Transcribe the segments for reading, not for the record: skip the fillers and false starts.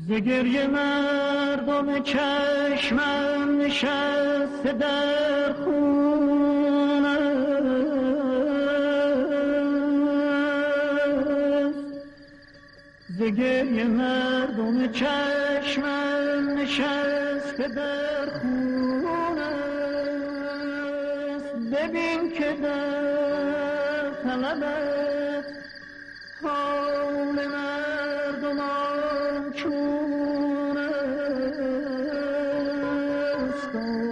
ز گریه مردم چشمم نشسته در خون است، ز گریه مردم چشمم نشسته در خون است. ببین که در طلبت حال مردمان چون است.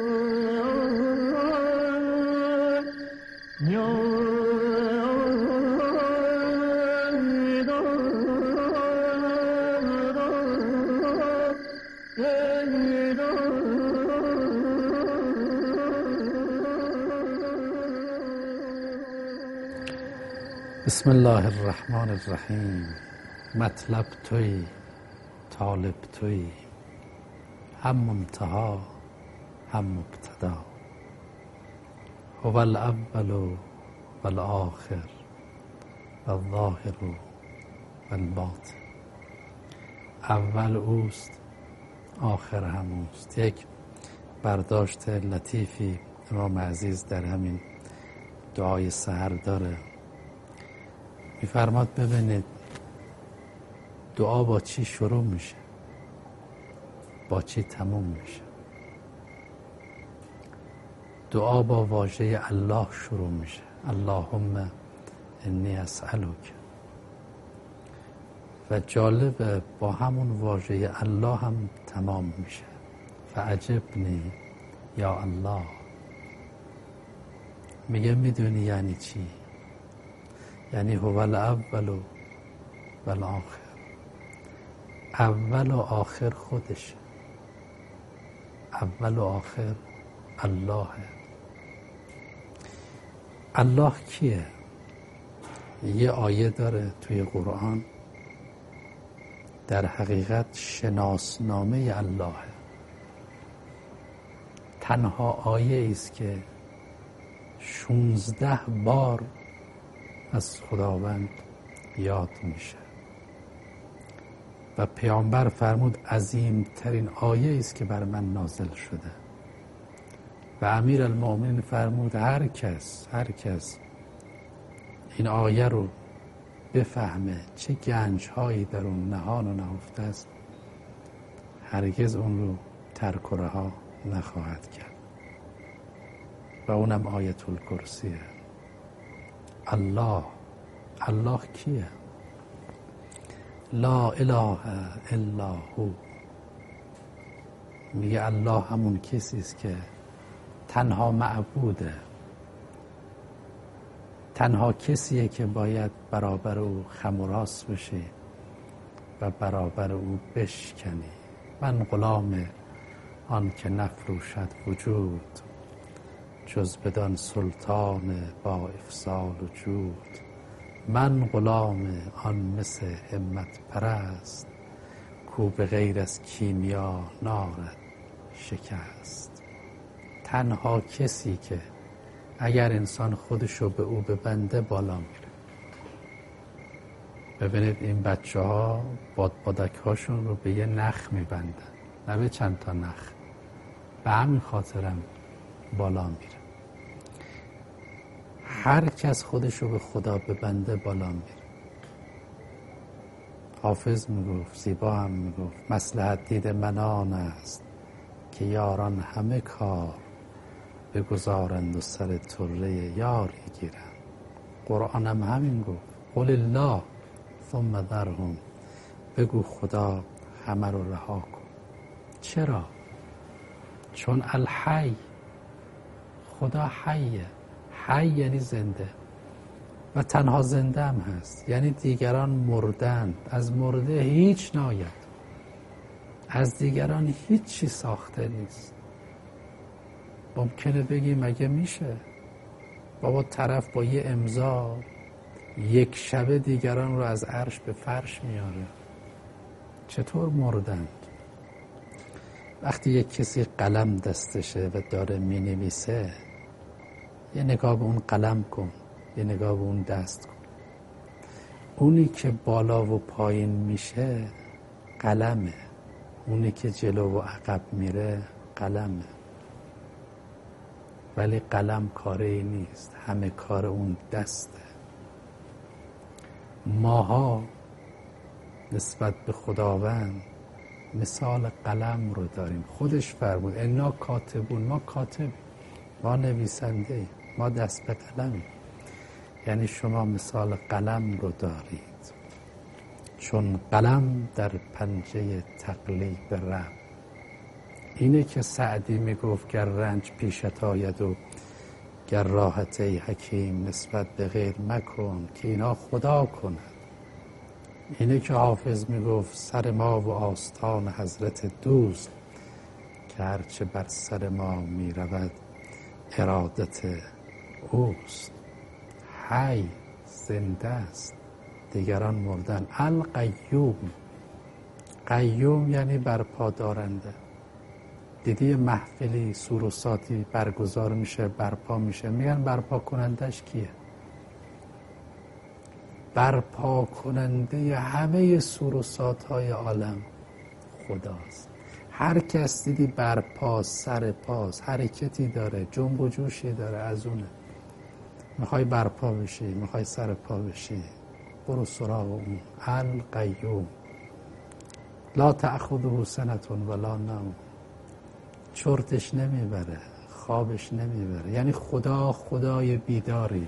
بسم الله الرحمن الرحیم. مطلب توی، طالب توی، هم منتها هم مبتدا. هو الاول و الآخر و الظاهر و الباطن. اول اوست، آخر هم اوست. یک برداشت لطیفی امام عزیز در همین دعای سحر داره. میفرماد ببینید دعا با چی شروع میشه، با چی تموم میشه. دعا با واژه الله شروع میشه، اللهم انی اسألک. و جالبه با همون واژه الله هم تمام میشه، فعجبنی یا الله. میگه میدونی یعنی چی؟ یعنی هو الاول و الآخر. اول و آخر خودشه، اول و آخر الله. الله کیه؟ یه آیه داره توی قرآن، در حقیقت شناسنامه الله. تنها آیه است که 16 بار از خداوند یاد میشه و پیامبر فرمود عظیمترین آیه است که بر من نازل شده. و امیرالمؤمنین فرمود هر کس این آیه رو بفهمه چه گنجهایی در اون نهان و نهفته است، هرگز اون رو ترک و رها نخواهد کرد. و اونم آیت الکرسیه. الله کیه؟ لا اله الا هو. میگه الله همون کسی است که تنها معبوده، تنها کسیه که باید برابر او خم و راست بشی و برابر او بشکنی. من غلام آن که نفروشد وجود، جز بدان سلطان با افضال و جود. من غلام آن مس همت پرست، کو به غیر از کیمیا نارد شکست. تنها کسی که اگر انسان خودشو به او ببنده بالا میره. ببینید این بچه ها بادک هاشون رو به یه نخ میبندن، نه به چند تا نخ. به همین خاطرم بالا میره. هر کس خودشو به خدا ببنده بالا میره. حافظ میگفت، زیبا هم میگفت، مصلحت دید من آن است که یاران همه کار بگذارند و سر طره یاری گیرند. قرآن هم همین گفت، قل الله ثم ذرهم. بگو خدا همه رو رها کن. چرا؟ چون الحی، خدا حیه. حی یعنی زنده و تنها زنده هم هست. یعنی دیگران مردند، از مرده هیچ ناید، از دیگران هیچی ساخته نیست. ممکنه بگی مگه میشه بابا طرف با یه امضا یک شبه دیگران رو از عرش به فرش میاره؟ چطور مردند؟ وقتی یک کسی قلم دستشه و داره مینویسه، یه نگاه به اون قلم کن، یه نگاه به اون دست کن. اونی که بالا و پایین میشه قلمه، اونی که جلو و عقب میره قلمه، ولی قلم کاری نیست، همه کار اون دسته. ماها نسبت به خداوند مثال قلم رو داریم. خودش فرمود انا کاتبون، ما کاتب، ما نویسنده، ما دست به قلمیم. یعنی شما مثال قلم رو دارید، چون قلم در پنجه تقلیب رب. اینه که سعدی میگفت گر رنج پیشت آید و گر راحت ای حکیم نسبت به غیر مکن که اینا خدا کند. اینه که حافظ میگفت سر ما و آستان حضرت دوست که هرچه بر سر ما میرود ارادت اوست. حی زنده است، دیگران مردن. القیوم، قیوم یعنی برپا دارنده. دیدی محفلی سوروساتی برگزار میشه، برپا میشه، میگن برپا کنندش کیه؟ برپا کننده همه سوروسات‌های عالم خداست. هر کس دیدی برپاس، سر پاس، حرکتی داره، جنب و جوشی داره، از اونه. میخوای برپا بشی، میخوای سر پا بشی، برو سراغ اون. القیوم لا تأخذه سنة ولا نوم، چرتش نمیبره، خوابش نمیبره. یعنی خدا خدای بیداریه،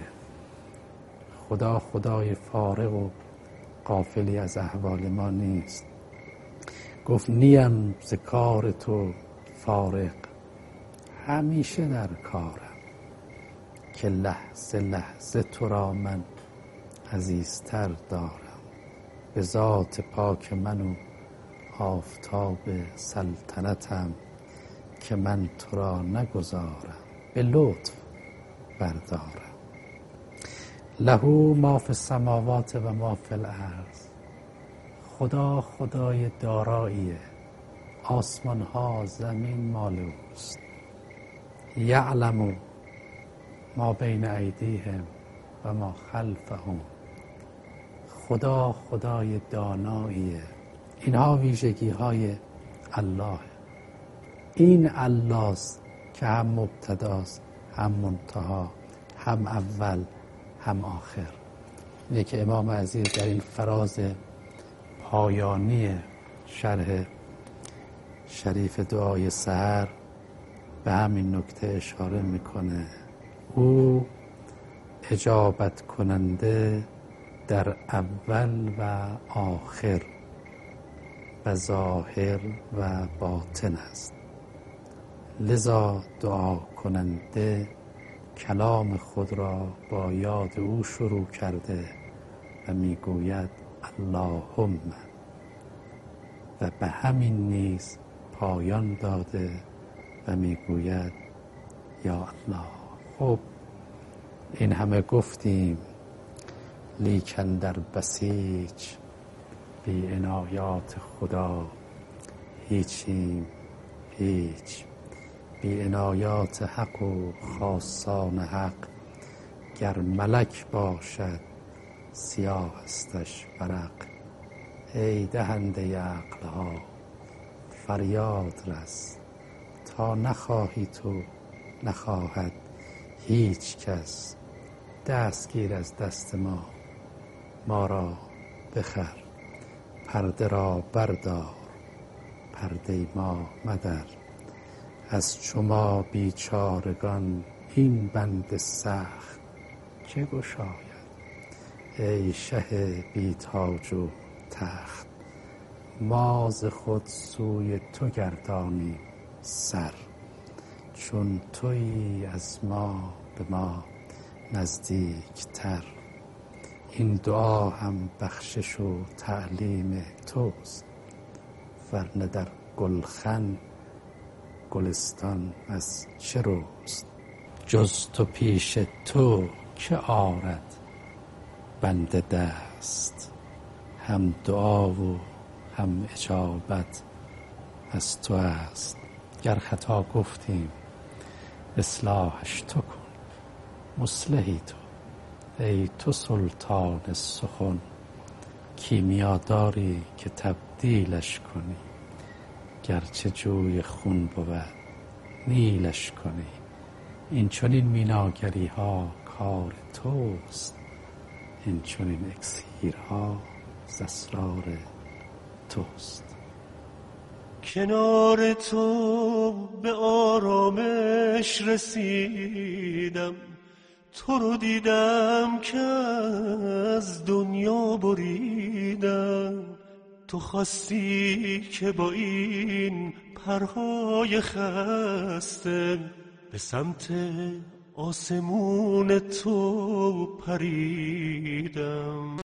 خدا خدای فارغ و غافلی از احوال ما نیست. گفت نیم ز کار تو فارغ، همیشه در کارم که لحظه لحظه تو را من عزیزتر دارم. به ذات پاک من و آفتاب سلطنتم که من تو را نگذارم به لطف بردارم. له ما فی السماوات و ما فی الارض، خدا خدای داراییه، آسمان ها زمین مال اوست. یعلم ما بین ایدیهم و ما خلفهم، خدا خدای داناییه. اینها ویژگی های الله. این الله است که هم مبتداست، هم منتها، هم اول، هم آخر. اینه که امام عزیز در این فراز پایانی شرح شریف دعای سحر به همین نکته اشاره میکنه. او اجابت کننده در اول و آخر و ظاهر و باطن است. لذا دعا کننده کلام خود را با یاد او شروع کرده و میگوید اللهم، و به همین نیز پایان داده و میگوید یا الله. خب این همه گفتیم، لیکن در بسیج بی عنایات خدا هیچیم هیچ. بی عنایات حق و خاصان حق گر ملک باشد سیاه استش ورق. ای دهنده عقلها فریاد رس، تا نخواهی تو نخواهد هیچ کس. دستگیر از دست ما را بخر، پرده را بردار، پرده ما مدر. از شما بیچارگان این بند سخت چه گشاید؟ ای شه بی تاج و تخت، ما ز خود سوی تو گردانیم سر. چون تویی از ما به ما نزدیک تر. این دعا هم بخشش و تعلیم توست، ورنه در گلخن گلستان از چه روست؟ جز تو پیش تو که آرد بنده دست، هم دعا و هم اجابت از تو است. گر خطا گفتیم اصلاحش تو کن، مصلحی تو ای تو سلطان سخن. کیمیا داری که تبدیلش کنی، گرچه جوی خون بود نیلش کنی. این چنین میناگری ها کار توست، این چنین اکسیرها ز اسرار توست. کنار تو به آرامش رسیدم، تو رو دیدم که از دنیا بریدم. تو خواستی که با این پرهای خسته به سمت آسمون تو پریدم.